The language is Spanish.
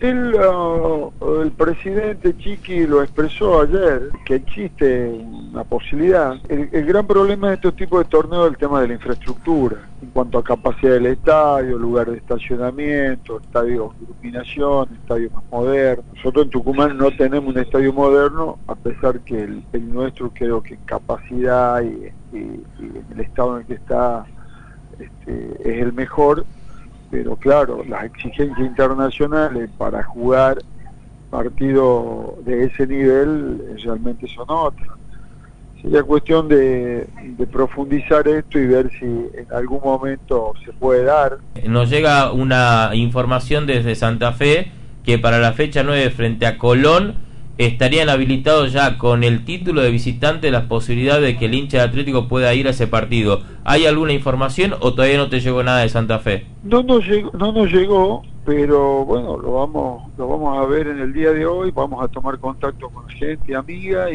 El presidente Chiqui lo expresó ayer, que existe una posibilidad. El gran problema de estos tipos de torneos es el tema de la infraestructura, en cuanto a capacidad del estadio, lugar de estacionamiento, estadio de iluminación, estadio más moderno. Nosotros en Tucumán no tenemos un estadio moderno, a pesar que el nuestro creo que en capacidad y en el estado en el que está es el mejor. Pero claro, las exigencias internacionales para jugar partidos de ese nivel realmente son otras. Sería cuestión de profundizar esto y ver si en algún momento se puede dar. Nos llega una información desde Santa Fe que para la fecha 9 frente a Colón estarían habilitados ya con el título de visitante las posibilidades de que el hincha de Atlético pueda ir a ese partido. ¿Hay alguna información o todavía no te llegó nada de Santa Fe? No nos llegó, pero bueno, lo vamos a ver en el día de hoy. Vamos a tomar contacto con gente amiga